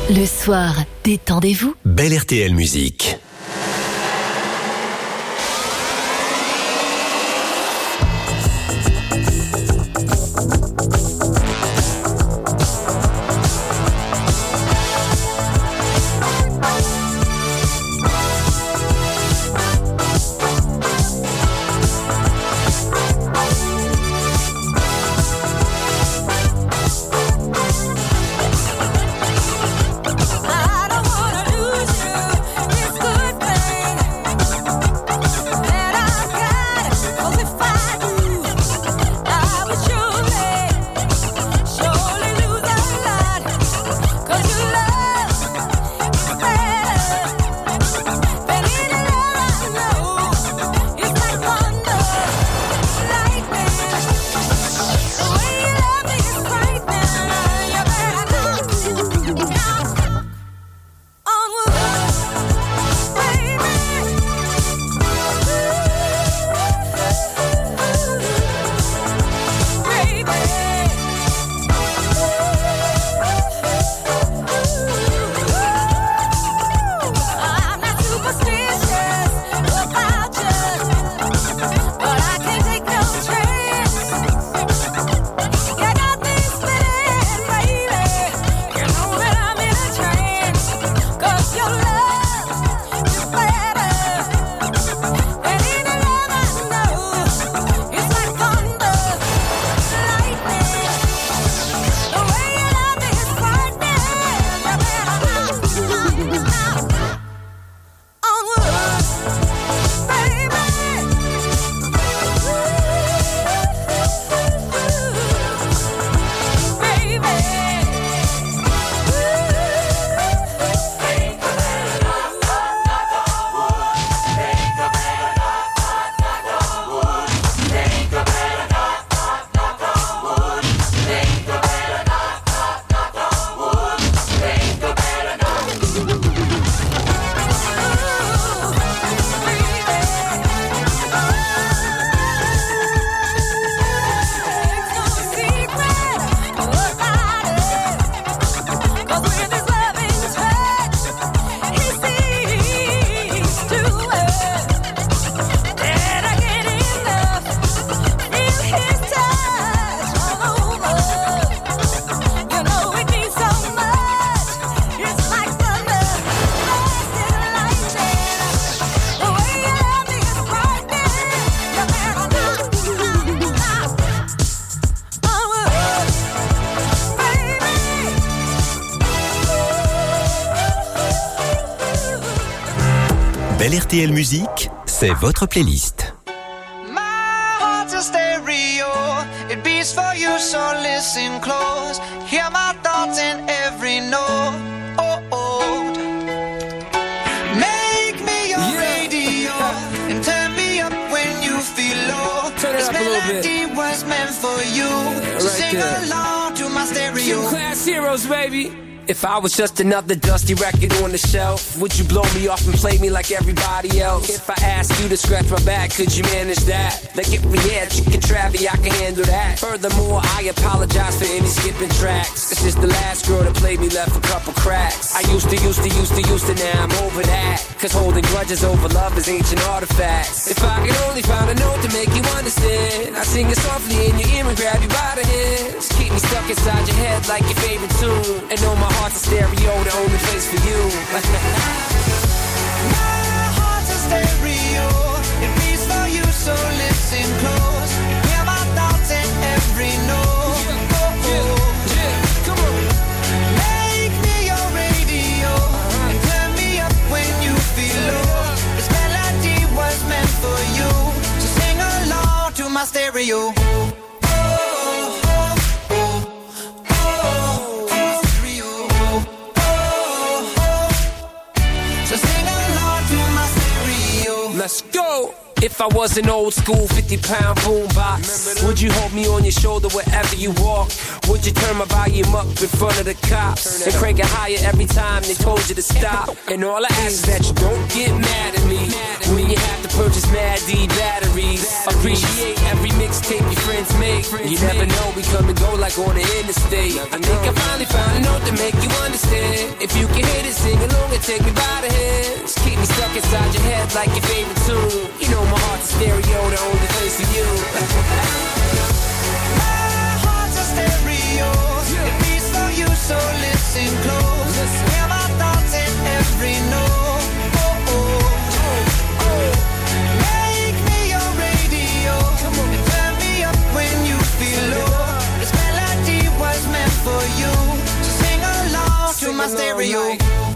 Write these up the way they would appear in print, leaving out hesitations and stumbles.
Le soir, détendez-vous. Belle RTL Musique. Belle RTL Musique, c'est votre playlist. My heart's a stereo, it beats for you, so listen close. Hear my thoughts in every note. Make me your radio and turn me up when you feel low. This melody was meant for you, so sing along to my stereo. Two class heroes, baby. If I was just another dusty record on the shelf, would you blow me off and play me like everybody else? If I asked you to scratch my back, could you manage that? Like if we had chicken Travie, I can handle that. Furthermore, I apologize for any skipping tracks. This is the last girl that played me, left a couple cracks. I used to, now I'm over that. Cause holding grudges over love is ancient artifacts. If I could only find a note to make you understand, I sing it softly in your ear and grab you by the hands. Keep me stuck inside your head like your favorite tune. And know my heart's a stereo, the only place for you. My heart's a stereo, it beats for you, so listen close. Hear my thoughts in every note. Come on. Make me your radio and turn me up when you feel low. This melody was meant for you, so sing along to my stereo. So sing along to my stereo. If I was an old school 50-pound boombox, would you hold me on your shoulder wherever you walk? Would you turn my volume up in front of the cops and crank it higher every time they told you to stop? And all I ask is that you don't get mad at me when you have to purchase Mad D batteries. Appreciate every mixtape your friends make. You never know, we come and go like on the interstate. I think I finally found a note to make you understand. If you can hit it, sing along and take me by the hands. Keep me stuck inside your head like your favorite tune. You know my heart's a stereo, the only place for you. My heart's a stereo, it beats for you, so listen close. Hear my thoughts in every note. Oh, oh, oh. Make me your radio, and turn me up when you feel low. This melody was meant for you, so sing along to my stereo.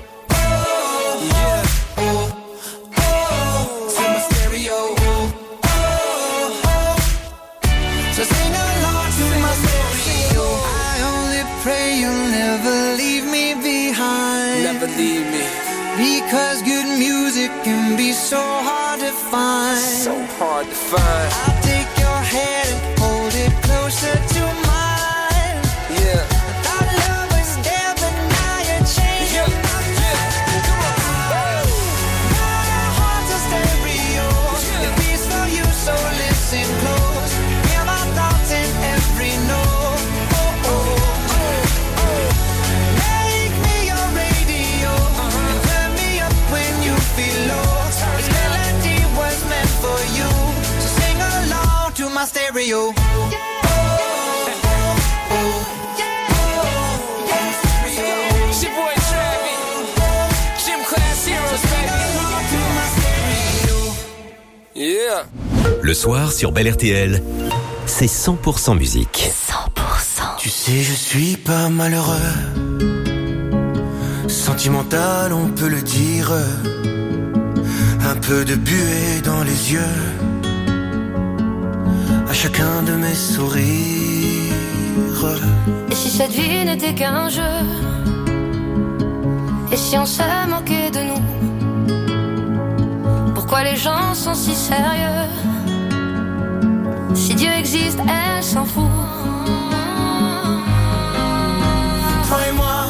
Leave me. Because good music can be so hard to find. So hard to find. I'll take your hand and hold it closer to mine. Yeah. I thought love was there, but now you're changing my mind. Come on. My heart's a stereo. It beats for you, so listen close. Hear my thoughts in every note. Oh, oh. My stereo. It's your boy Travis, Gym Class Heroes, baby. Yeah. Le soir sur Bel RTL, c'est 100% musique. 100%. Tu sais, je suis pas malheureux. Sentimental, on peut le dire. Un peu de buée dans les yeux. À chacun de mes sourires. Et si cette vie n'était qu'un jeu? Et si on se moquait de nous? Pourquoi les gens sont si sérieux? Si Dieu existe, elle s'en fout. Toi et moi,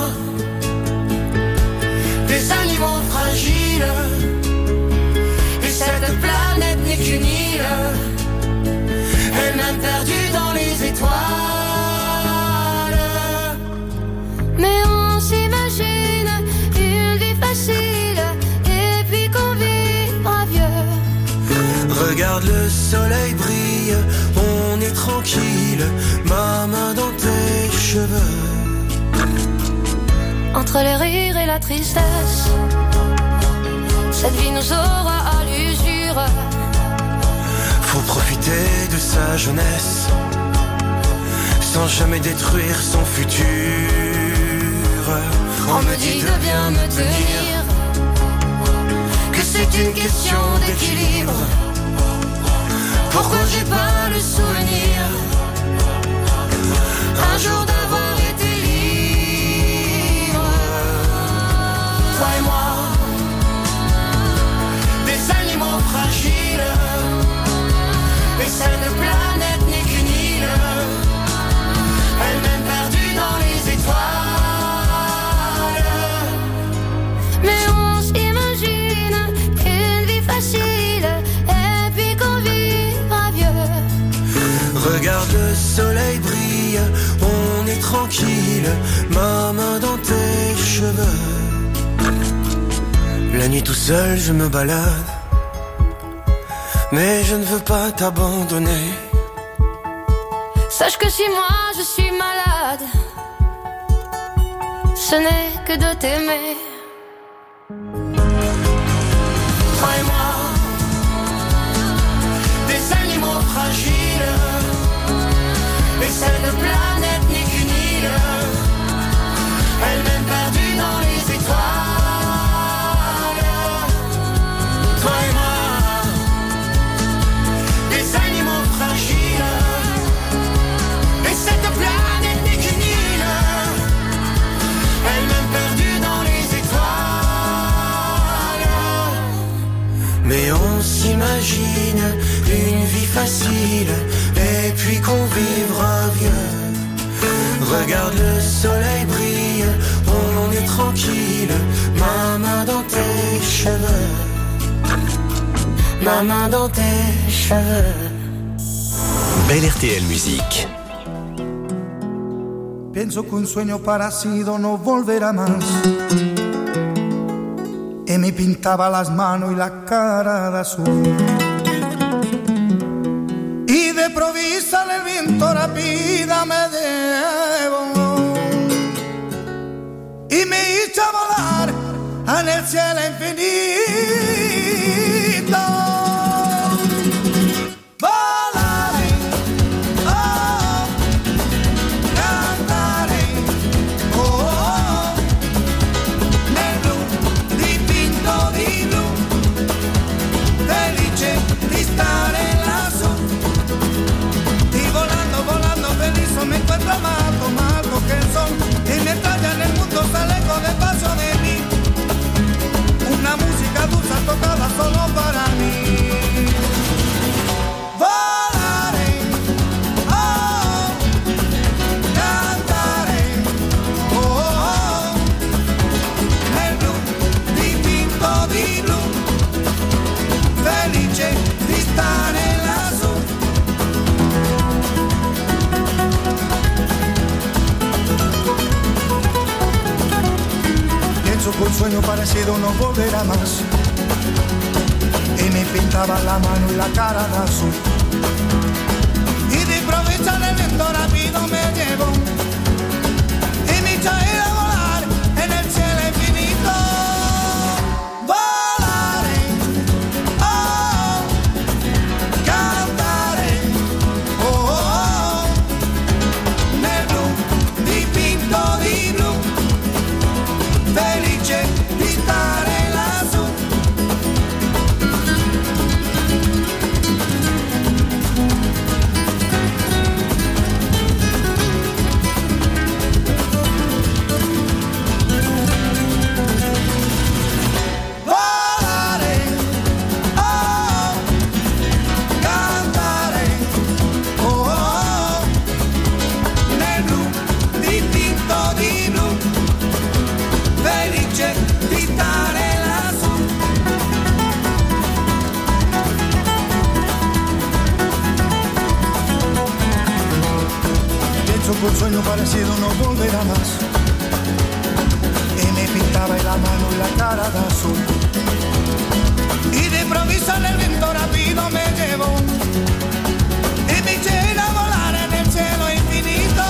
des animaux fragiles. Et cette planète n'est qu'une île. Elle-même perdue dans les étoiles. Mais on s'imagine une vie facile. Et puis qu'on vivra vieux. Regarde le soleil brille. On est tranquille. Ma main dans tes cheveux. Entre les rires et la tristesse, cette vie nous aura à l'usure. Faut profiter de sa jeunesse sans jamais détruire son futur. On me dit de bien me tenir, que c'est une question d'équilibre. Pourquoi j'ai pas le souvenir un jour d'avoir été libre? Toi et moi, des animaux fragiles. Et cette planète n'est qu'une île. Elle-même perdue dans les étoiles. Mais on s'imagine une vie facile. Et puis qu'on vivra vieux. Regarde le soleil brille. On est tranquille. Ma main dans tes cheveux. La nuit tout seul je me balade. Mais je ne veux pas t'abandonner. Sache que si moi je suis malade, ce n'est que de t'aimer. Toi et moi, des animaux fragiles. Et cette planète n'est qu'une île. Elle-même perdue dans les étoiles. Toi et moi, et cette planète n'est qu'une île. Elle-même perdue dans les étoiles. Mais on s'imagine Regarde le soleil brille, on est tranquille. Ma main dans tes cheveux, ma main dans tes cheveux. Belle RTL Musique. Pienso que un sueño parecido no volverá más. Y me pintaba las manos y la cara de azul. Y de provisa el viento rápida me llevó. Y me hizo volar en el cielo infinito. Me encuentro amado, malo que son. Y mientras ya en el mundo se alejo despacio de mí. Una música dulce tocada solo para mí. Volaré, oh, cantaré, oh, oh, nel blu dipinto di blu, felice di stare lassù. Con un sueño parecido no volverá más. Y me pintaba la mano y la cara de azul. Y de improviso el viento rápido me llevó. Y me hizo ir a volar en el cielo infinito. Volaré, oh, cantaré, oh, oh, nel blu dipinto di blu. Felice di stare lassù. Volare, oh, cantare, oh, oh, nel blu dipinto di blu. Felice di stare lassù. Pienso que un sueño parecido no volverá más. Y me pintaba la mano y la cara de azul. Y de improviso el viento rápido me llevó. Y me eché a volar en el cielo infinito.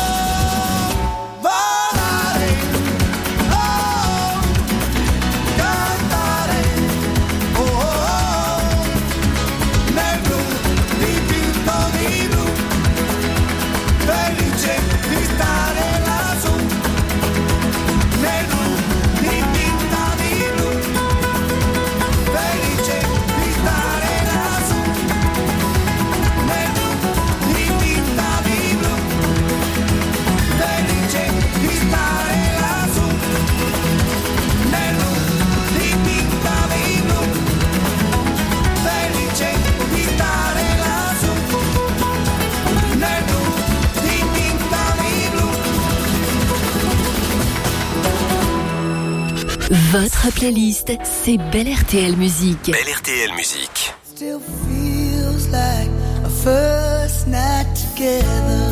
Votre playlist, c'est Belle RTL Musique. Belle RTL Musique. Still feels like a first night together.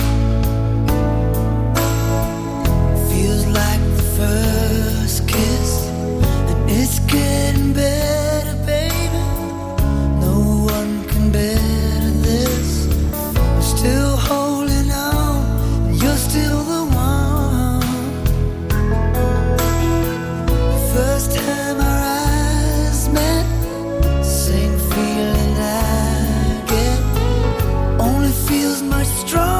Feels like the first kiss. And it's getting better, baby. No one can better this. I'm still holding on, and you're still the one. First time our eyes met, same feeling I get, only feels much stronger.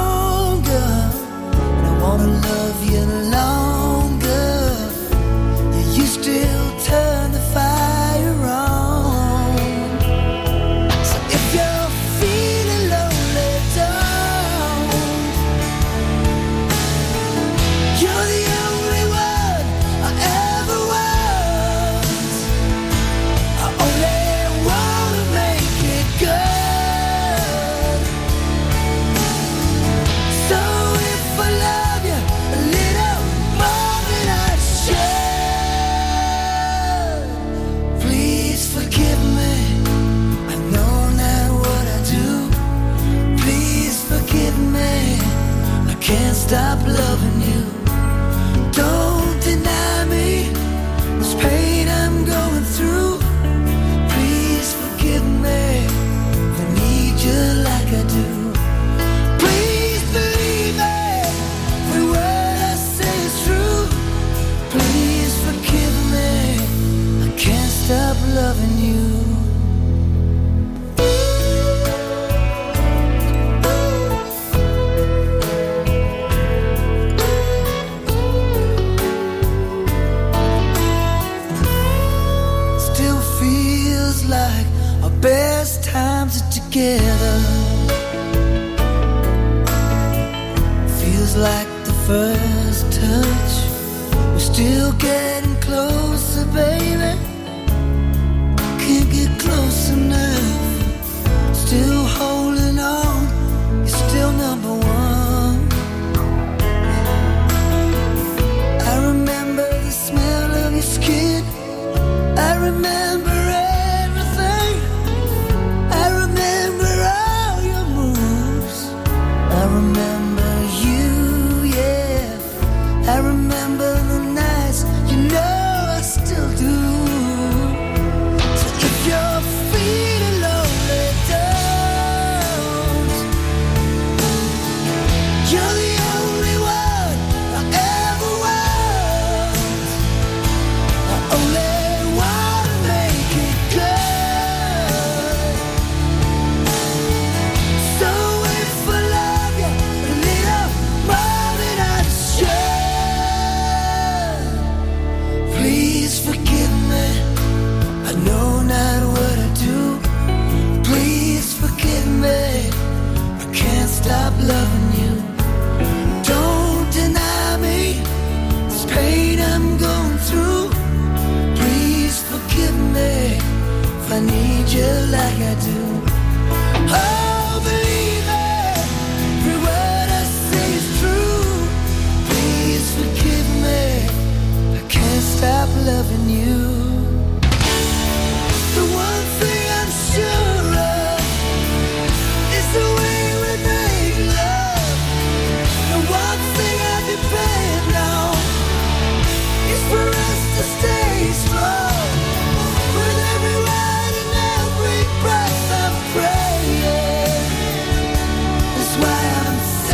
can't stop loving you. Don't deny me this pain I'm going through. Please forgive me if I need you like I do. Please believe me, every word I say is true. Please forgive me, I can't stop loving you. Best times are together. Feels like the first touch. We're still getting closer, baby. Can't get close enough. Still holding on. You're still number one. I remember the smell of your skin. I remember stop loving you. Don't deny me this pain I'm going through. Please forgive me if I need you like I do. Oh, believe me, every word I say is true. Please forgive me, I can't stop loving you. The one thing I'm sure of is the way we make love. The one thing I depend on is for us to stay strong. With every word and every breath I'm praying. That's why I'm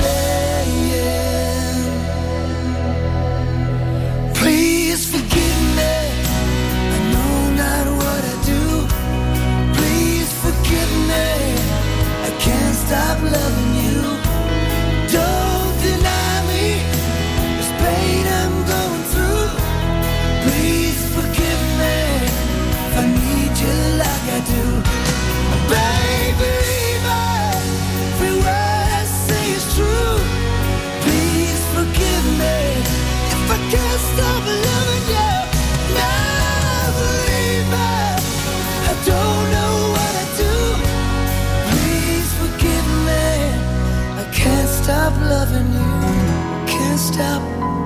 saying, please forgive me. I know not what I do. Please forgive me. I can't stop loving you. Don't deny me this pain I'm going through. Please forgive me if I need you like I do. Baby, every word I say is true. Please forgive me if I can't stop loving you. Now believe me, I don't know what I do. Please forgive me, I can't stop loving you. Can't stop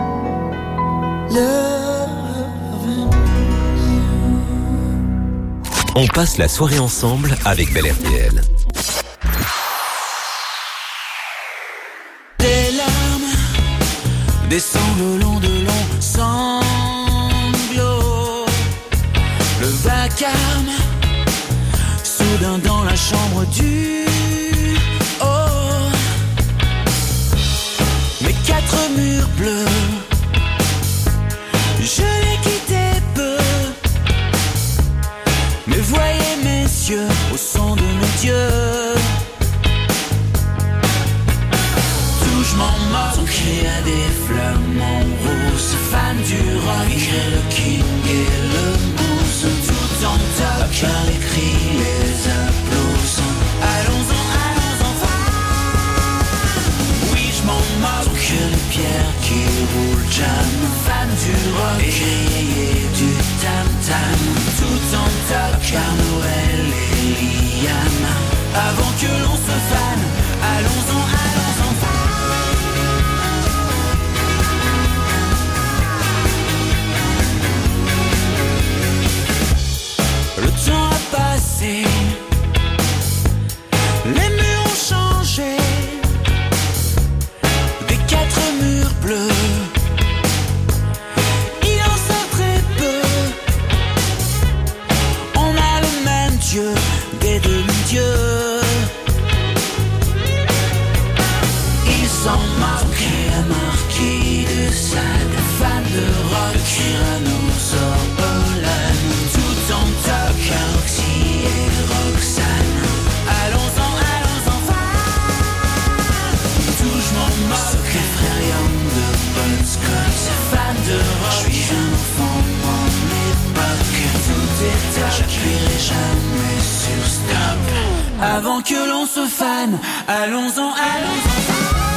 loving you. On passe la soirée ensemble avec Bel RTL. Des larmes descendent le long de longs sanglots. Le vacarme, soudain dans la chambre du haut. Mes quatre murs bleus, je les quittais peu. Mais voyez messieurs, au son de mes dieux. Touche-moi mort, on crie à des flamants roses. Fan du rock, crée le king et le blues. Tout en toc, car les cris, les applaudissements. Allons-en, allons-en, oui, je m'en mords, que les pierres qui roulent jam. Fan du rock, et du tam-tam. Tout en toc, car Noël et Liam. Avant que l'on se fane, allons-en, allons-en, Avant que l'on se fane, allons-en, allons-en.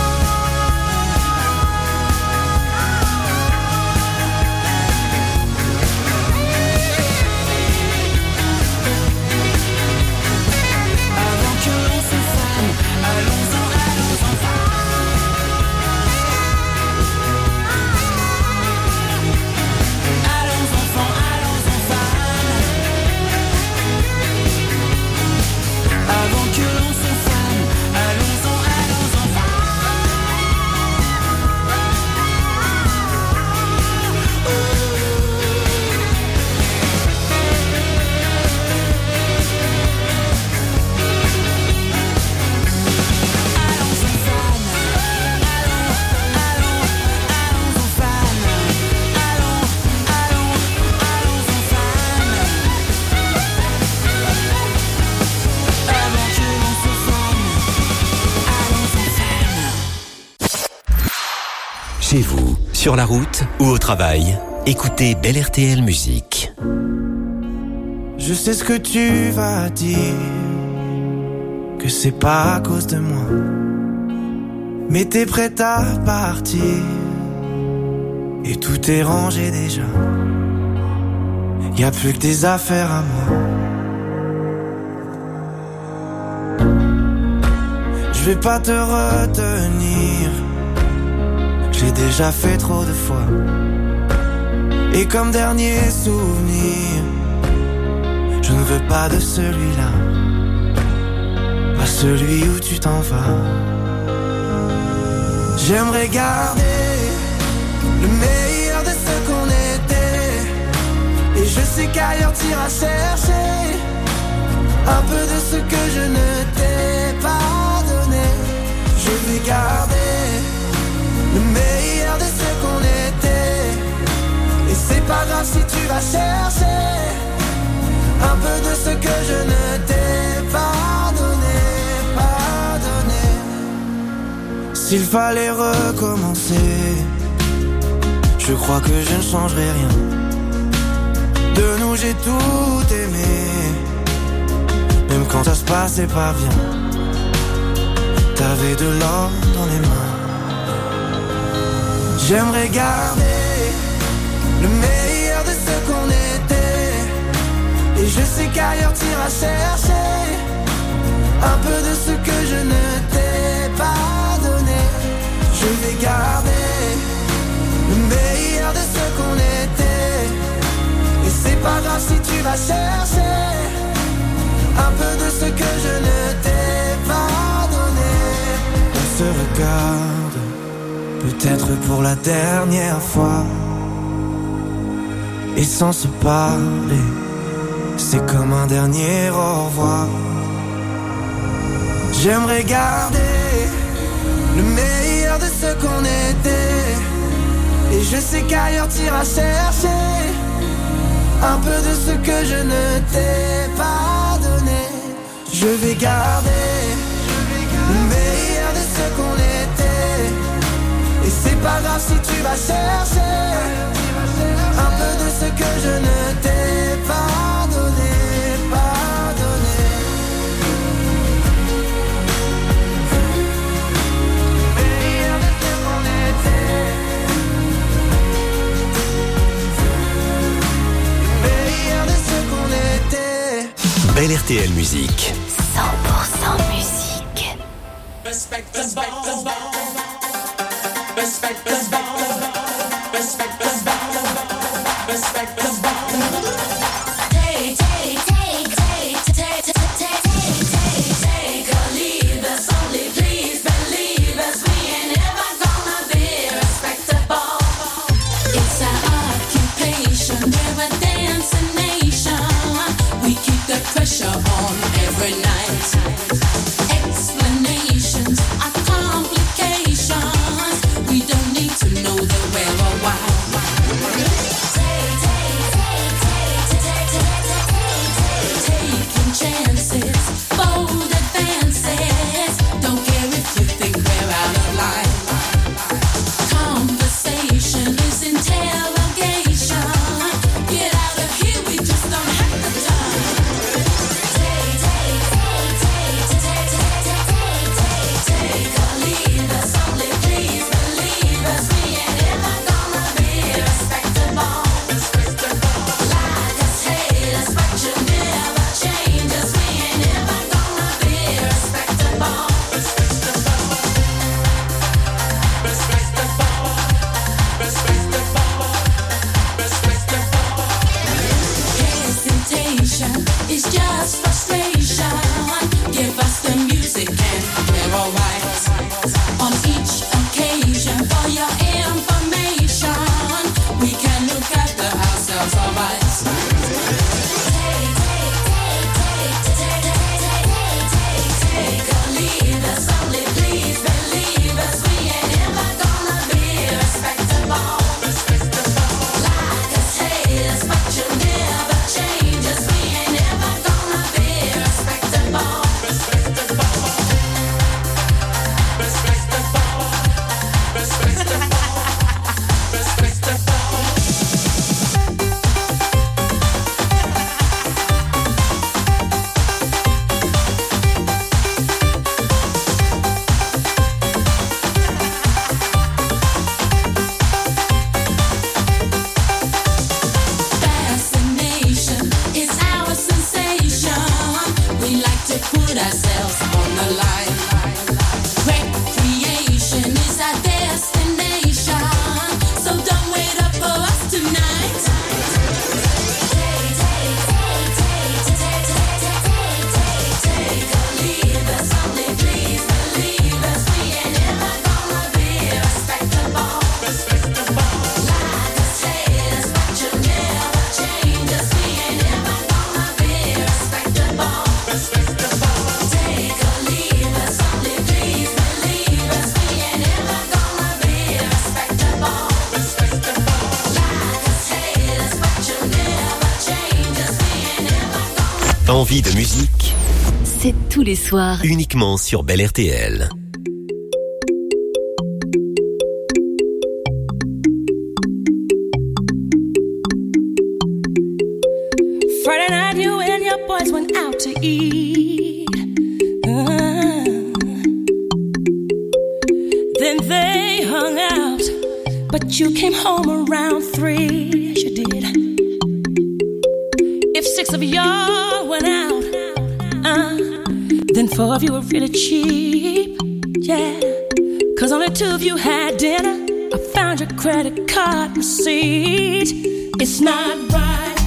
Chez vous, sur la route ou au travail, écoutez Belle RTL Musique. Je sais ce que tu vas dire, que c'est pas à cause de moi, mais t'es prête à partir, et tout est rangé déjà. Y'a plus que des affaires à moi. Je vais pas te retenir, j'ai déjà fait trop de fois. Et comme dernier souvenir, je ne veux pas de celui-là, pas celui où tu t'en vas. J'aimerais garder le meilleur de ce qu'on était, et je sais qu'ailleurs t'iras chercher un peu de ce que je ne t'ai pas donné. Je vais garder le meilleur de ce qu'on était, et c'est pas grave si tu vas chercher un peu de ce que je ne t'ai pas donné, pas donné. S'il fallait recommencer, je crois que je ne changerai rien. De nous j'ai tout aimé, même quand ça se passait pas bien. T'avais de l'or dans les mains. J'aimerais garder le meilleur de ce qu'on était, et je sais qu'ailleurs t'iras chercher un peu de ce que je ne t'ai pas donné. Je vais garder le meilleur de ce qu'on était, et c'est pas grave si tu vas chercher un peu de ce que je ne t'ai pas donné. On se regarde, peut-être pour la dernière fois, et sans se parler, c'est comme un dernier au revoir. J'aimerais garder le meilleur de ce qu'on était, et je sais qu'ailleurs t'iras chercher un peu de ce que je ne t'ai pas donné. Je vais garder le meilleur de ce qu'on était, et c'est pas grave si tu vas chercher un peu de ce que je ne t'ai pas donné, pas donné. Meilleur de ce qu'on était, meilleur de ce qu'on était. Belle RTL Musique. 100% musique. Respect the ball. Respect the ball. Respect the ball. Respect the ball. Take or leave us, only please believe us. We ain't ever gonna be respectable. It's our occupation, we're a dancing nation. We keep the pressure on every night. Explanations are complications. We don't need to know Envie de musique, c'est tous les soirs. uniquement sur Bel RTL. Friday night, you and your boys went out to eat. Then they hung out, but you came home around 3. Yes, you did. If 6 of y'all went out, then 4 of you were really cheap. Yeah, 'cause only 2 of you had dinner. I found your credit card receipt. It's not right.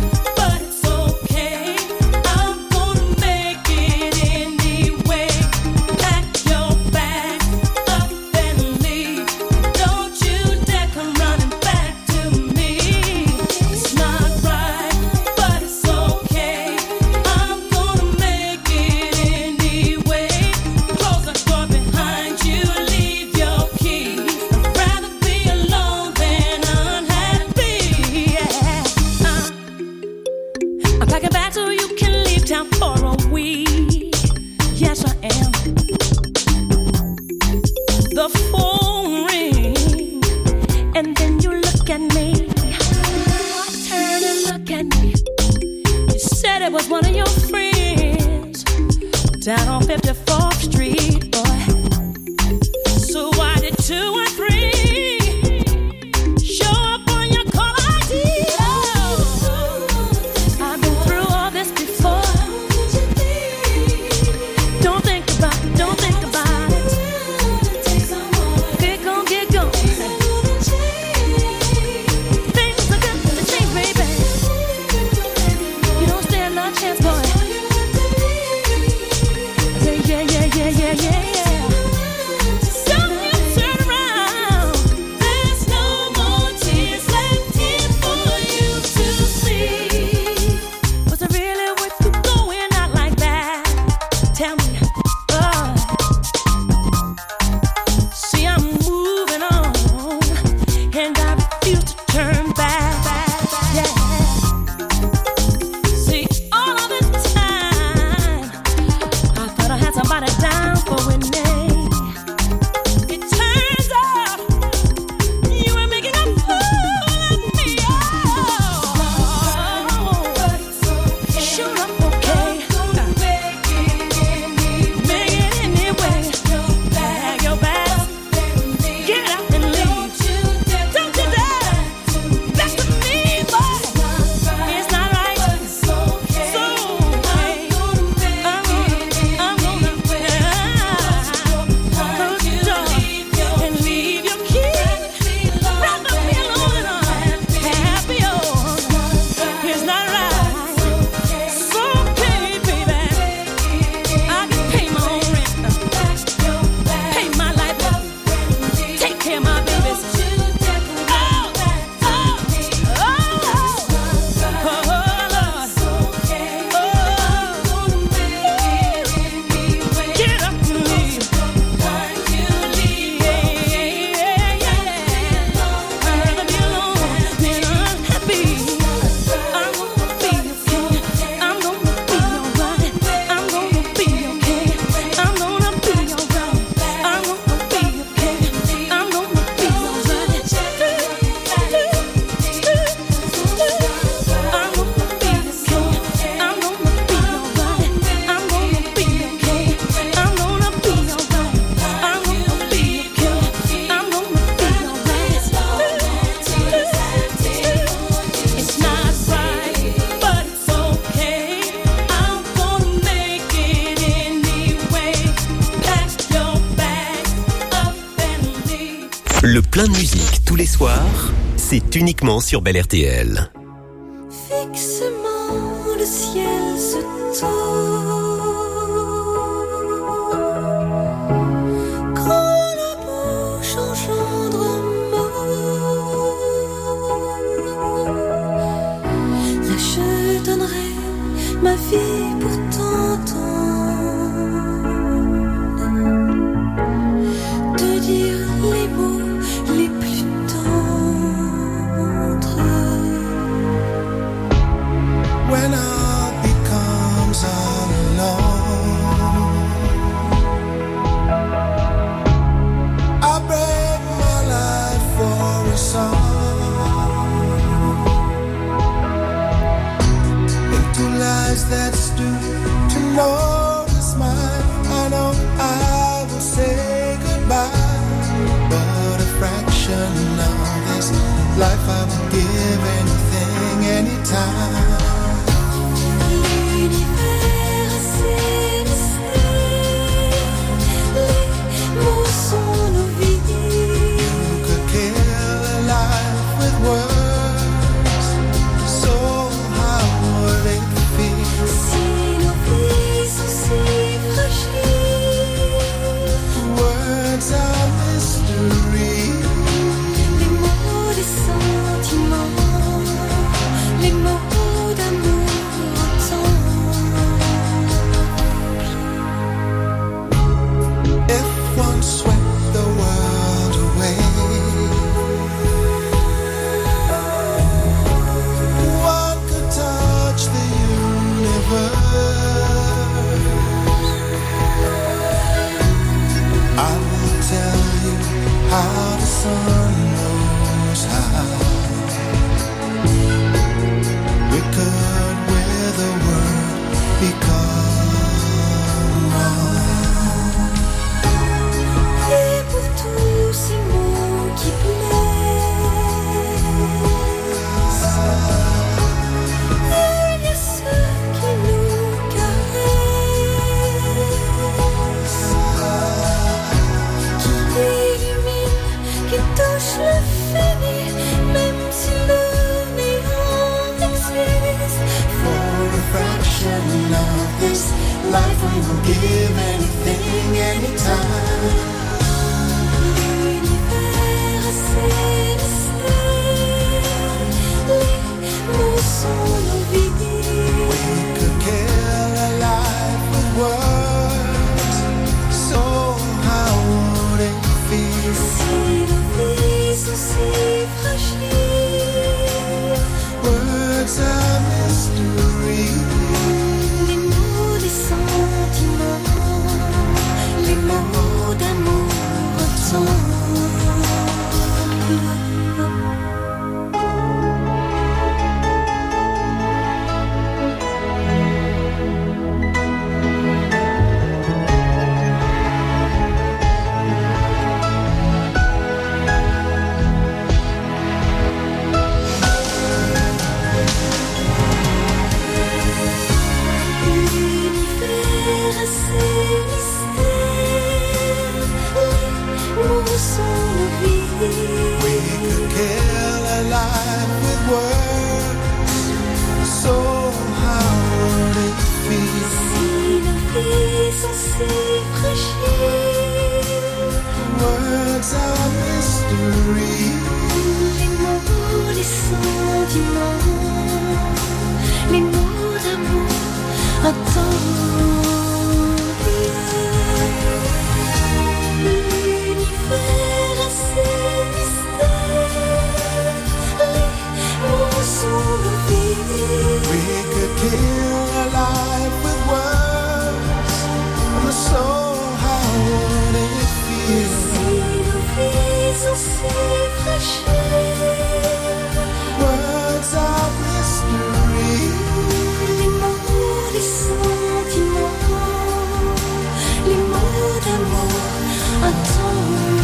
Down on 54th Street, boy. So why did 2 and 3 show up on your call ID? Oh, I've been through all this before. Don't think about it, don't think about it. Get gone, get gone. Things are gonna change, baby. You don't stand no chance, boy. Le plein de musique tous les soirs, c'est uniquement sur Bel RTL. Fixement le ciel se tourne, quand la bouche engendre un mot, là je donnerai ma vie pour t'entendre, te dire les mots les plus tendres. When all becomes a of this life I would give anything, anytime. L'univers a ses mystères, les mots sont nos vies. You could kill a life with words, so how would it feel? Si nos vies sont si fragiles, Words are mystery. les mots des sentiments, les mots d'amour If one swept the world away, one could touch the universe. I will tell you how the sun knows how. We could with a word become one. et pour tous ces mots qui plaisent, il y a ceux qui nous caressent, qui illuminent, qui touchent l'infini, même si le néant existe. For a fraction of this life we will give anything, anytime. L'univers a ses mystères, les mots sont nos vies. We could kill a life with words, so how would it feel? Si nos vies sont si fragiles, Words are mystery. les mots des sentiments, les mots d'amour tendre. L'univers a ses mystères, les mots sont nos vies. We could kill a life with words, so how would it feel? Si nos vies sont si fragiles, Words are mystery. les mots des sentiments, les mots d'amour attendus. L'univers a ses mystères, les mots sont nos vies. We could kill a life with words, and so how would it feel? Si nos vies sont si fragiles, Words are mystery. les mots des sentiments, les mots d'amour attendus.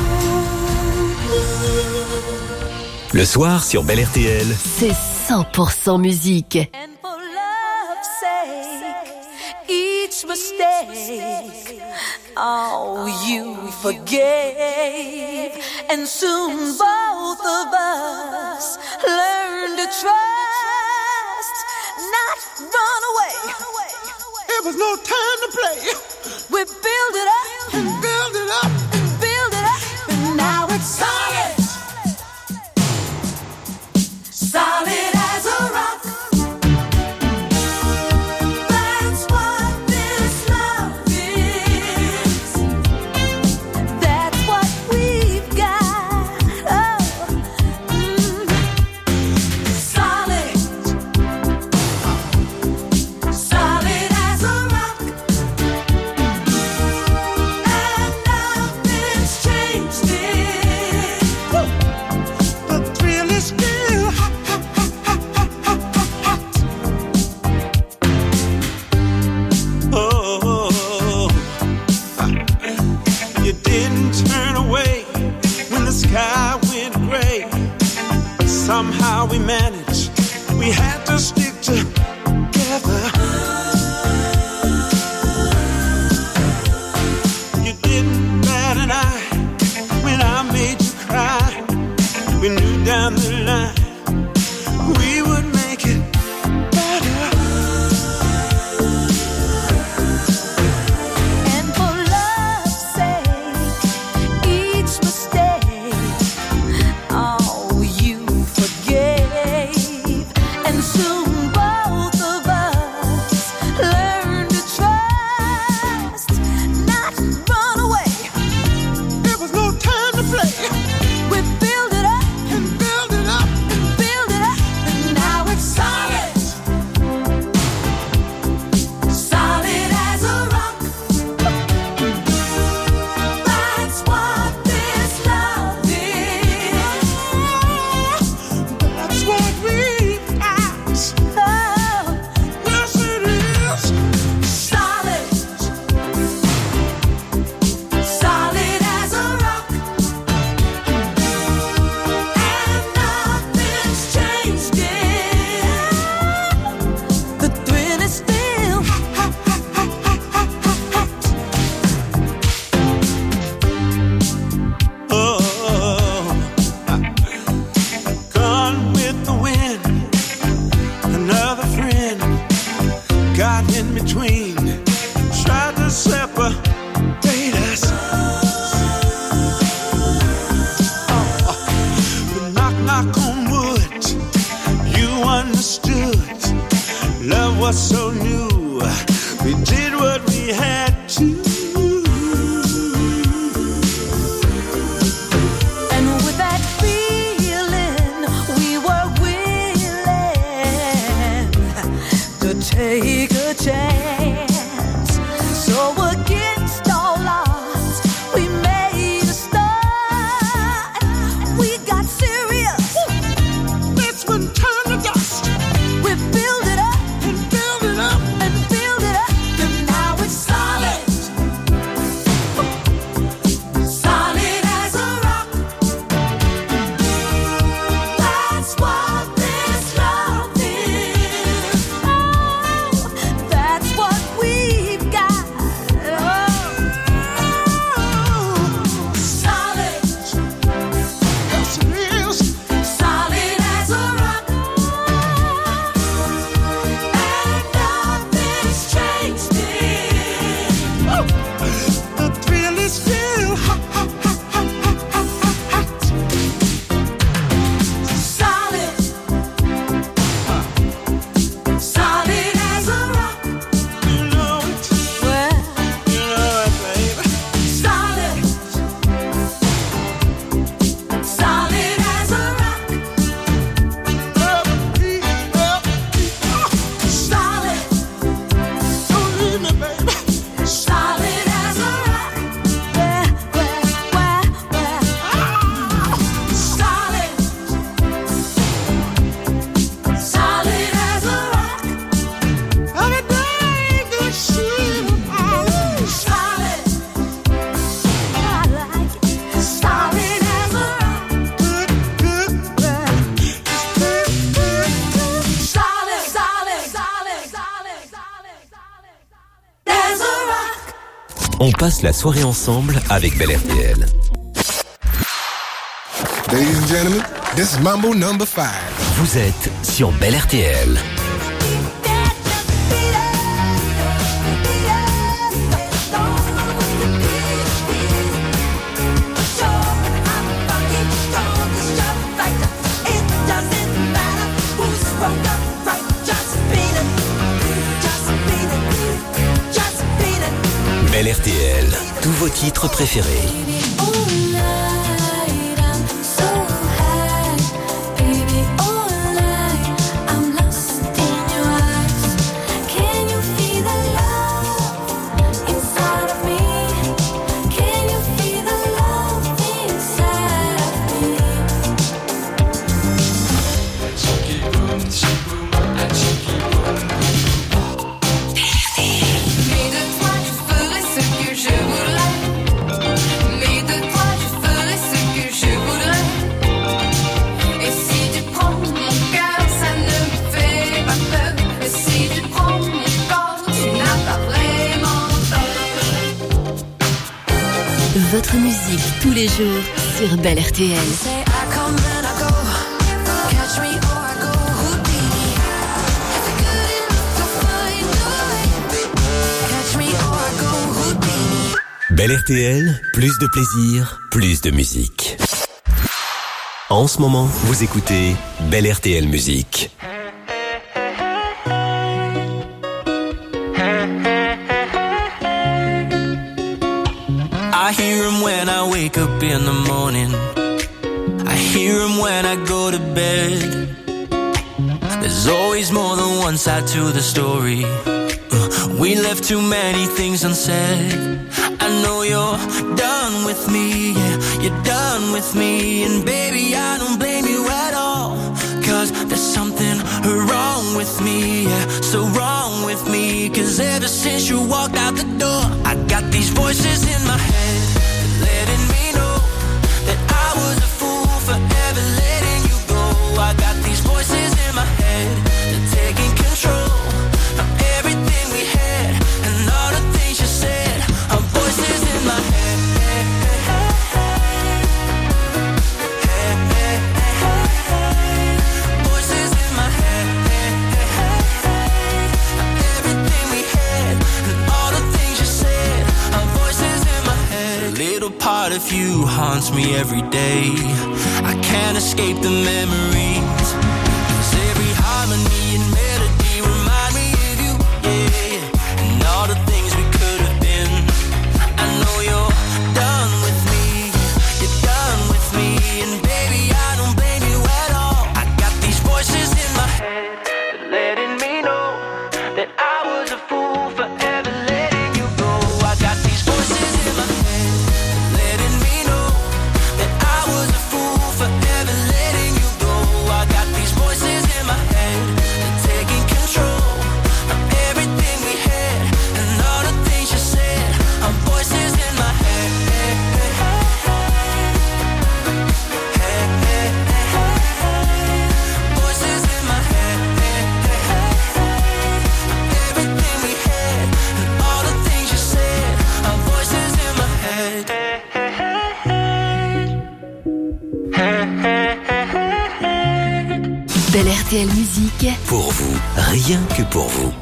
Le soir sur Bel RTL, C'est 100% musique. And for love's sake, each mistake, oh, you forgave. And soon both of us learn to trust, not run away. It was no time to play. We build it up, Build it up. build it up, and now it's solid. Solid as a rock. That's what this love is. That's what we've got. Oh, solid, solid as a rock. And nothing's changed it. somehow we managed. We had to stick together. You didn't bat an eye when I made you cry. We knew down the line we would make it better. And for love's sake, each mistake, oh, you forgave. And soon both of us learned to trust, not run away. There was no time to play. We build it up and build it up and build it up, and now it's solid, solid as a rock. That's what this love is. That's what we've got. Oh, Yes, it is. solid, solid as a rock. And nothing's changed it. The thrill is still hot. Oh, gone with the wind. Another friend got in between, tried to separate us. But knock on wood, you understood. Love was so new, we did what we had to. And with that feeling, we were willing to take a chance. So against all odds, we made a start. We got serious. That's when time to dust. We build it up And build it up. and build it up, and now it's solid, solid as a rock. That's what this love is. Oh, that's what we've got. Oh, solid, Yes, it is. solid as a rock. And nothing's changed it. The thrill is still hot. Solid, solid as a rock. You know it. Well, You know it, baby. solid, solid as a rock. Solid, Don't leave me, baby. solid as a rock. Well, solid, solid as a rock. Every day this shit. Solid, I like it. Solid as a rock. Good. Solid, solid, solid, solid, as a rock. On passe la soirée ensemble avec Bel RTL. Ladies and gentlemen, this is Mambo number 5. Vous êtes sur Bel RTL. Bel RTL, tous vos titres préférés. Mais de toi, je ferai ce que je voudrais. votre musique tous les jours sur Belle RTL. Belle RTL, plus de plaisir, plus de musique. En ce moment, vous écoutez Belle RTL Musique. I hear him when I wake up in the morning. I hear him when I go to bed. There's always more than one side to the story. We left too many things unsaid. I know you're done with me, yeah, you're done with me. And baby, I don't blame you at all, 'cause there's something wrong with me, yeah, so wrong with me. 'Cause ever since you walked out the door, I got these voices in my head, letting me know that I was a fool for ever letting you go. I got these voices in my head, they're taking control of everything we had, and all the things you said are voices in my head. Voices in my head. Everything we had and all the things you said are voices in my head. A little part of you haunts me every day. I can't escape the memories, 'cause every harmony and melody remind me of you, yeah. And all the things we could have been. I know you're done with me, you're done with me. And baby, I don't blame you at all. I got these voices in my head, letting me know that I was a fool for ever letting you go. I got these voices in my head, letting me know that I was a fool for ever letting you go. I got these voices in my head, they're taking control of everything we had, and all the things you said are voices in my head. Voices in my head. Everything we had and all the things you said are voices in my head. Belle RTL Musique. Pour vous, rien que pour vous.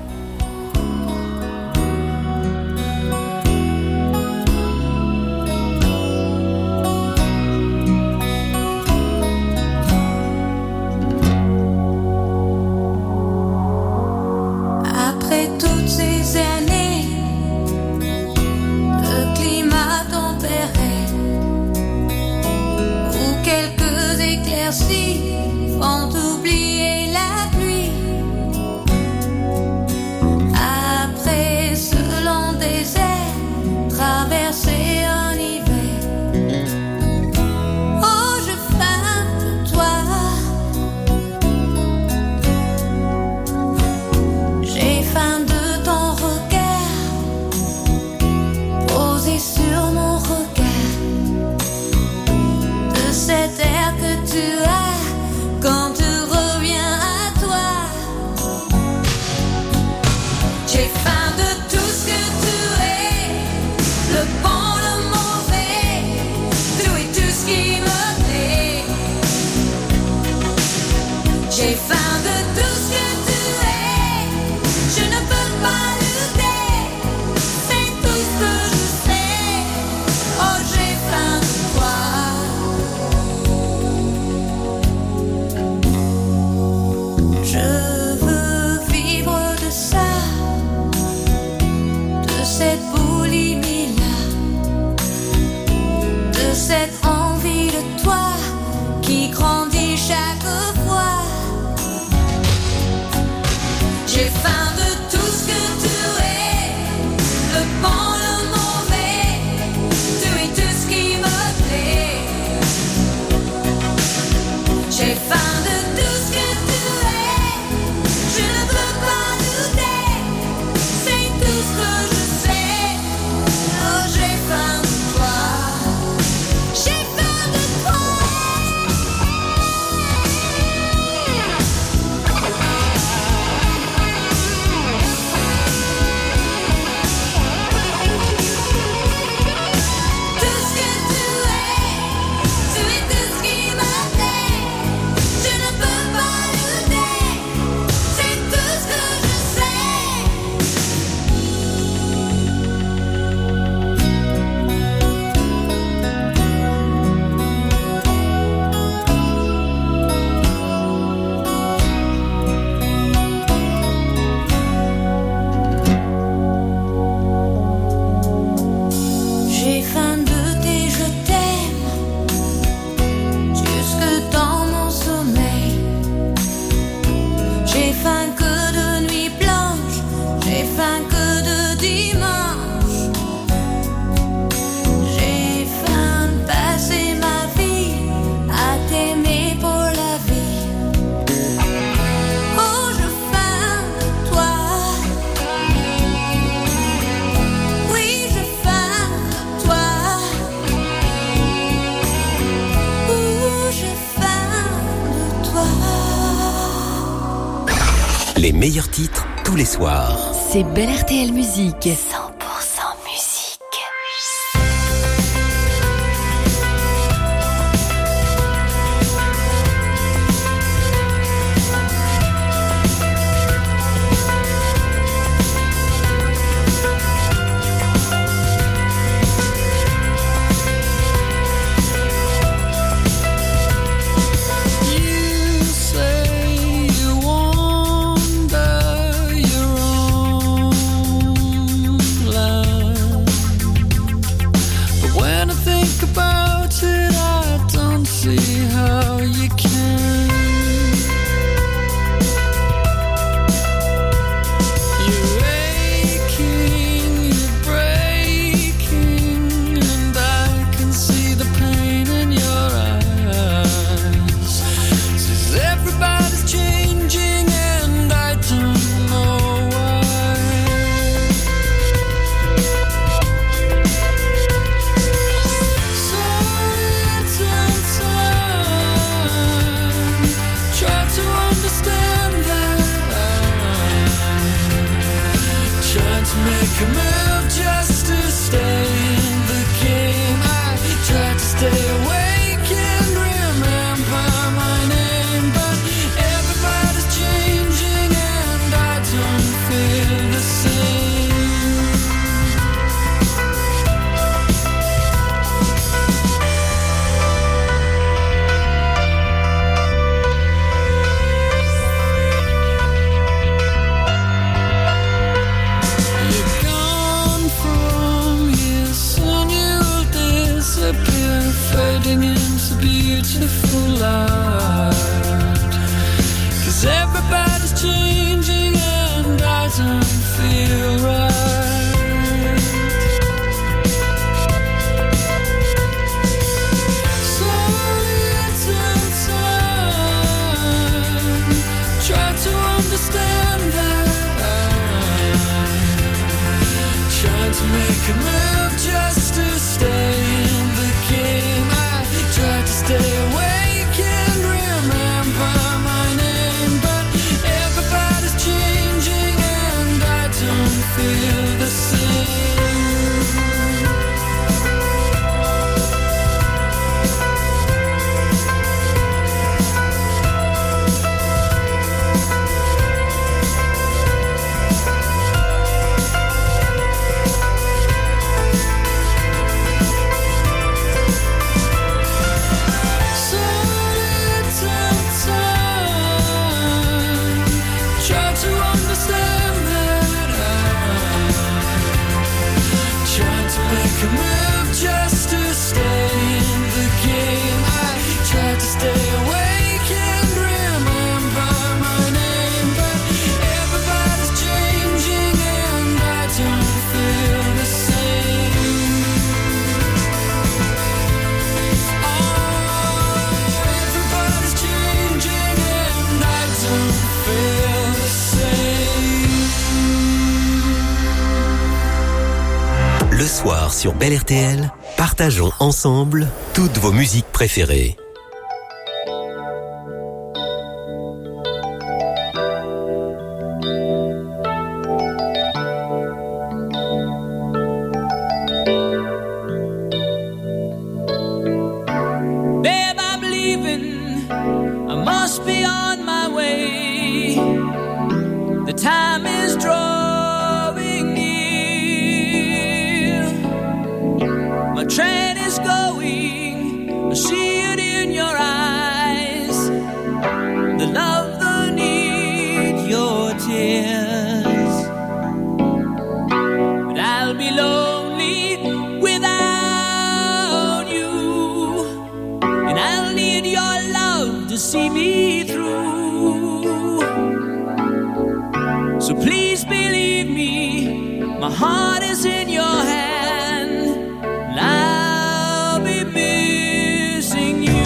Après toutes ces années de climat tempéré, où quelques éclaircies font oublier la pluie, après ce long désert, traverser un hiver, oh je faim de toi. J'ai faim de ton regard, posé sur mon regard, de cet air que tu as quand tu reviens à toi. J'ai faim de tout ce que tu es, le bon, le mauvais, tout et tout ce qui me plaît. J'ai faim de tout ce que tu es, je ne peux pas lutter, c'est tout ce que je sais. Oh, j'ai faim de toi. Je veux vivre de ça, de cette boulimie-là, de cette envie de toi qui grandit chaque fois. J'ai faim de tout ce que tu es, le bon, le mauvais, tout et tout ce qui me plaît. J'ai faim de tout ce que tu es, je ne peux pas douter, c'est tout ce que je sais. Oh, j'ai faim de toi, j'ai faim de toi. Tout Les meilleurs titres tous les soirs. C'est Belle RTL Musique. 100% musique. Sur Belle RTL, partageons ensemble toutes vos musiques préférées. Babe, I'm leaving. I must be on my way. The time is drawing near. My train is going, I see it in your eyes. The love, the need, your tears. But I'll be lonely without you, and I'll need your love to see me through. So please believe me, my heart is in your hand. I'll be missing you.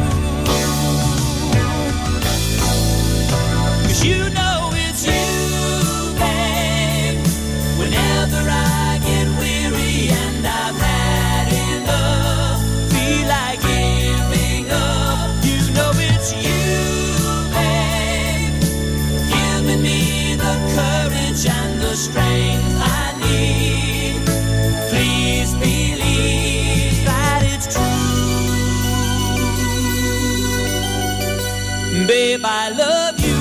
'Cause you know it's you, babe. Whenever I get weary and I've had enough, feel like giving up, you know it's you, Babe, I love you.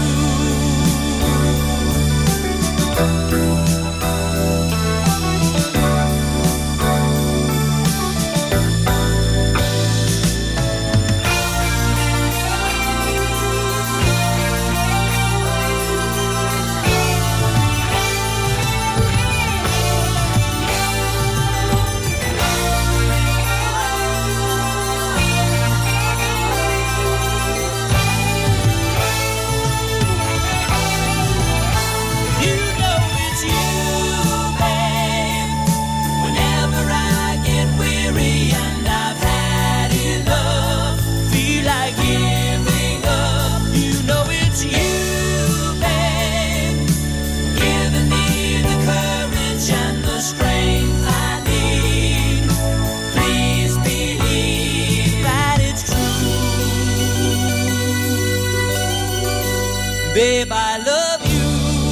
Babe, I love you.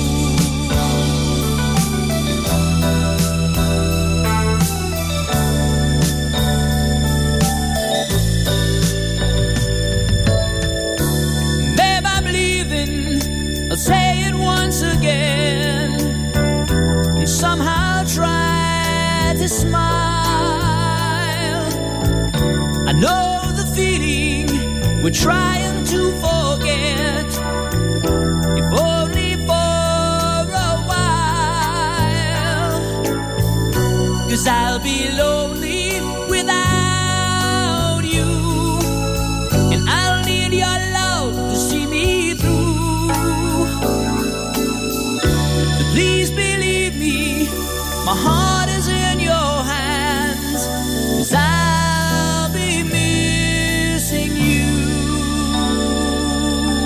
Babe, I'm leaving. I'll say it once again. And somehow try to smile. I know the feeling we're trying to forget. If only for a while, 'cause I'll be lonely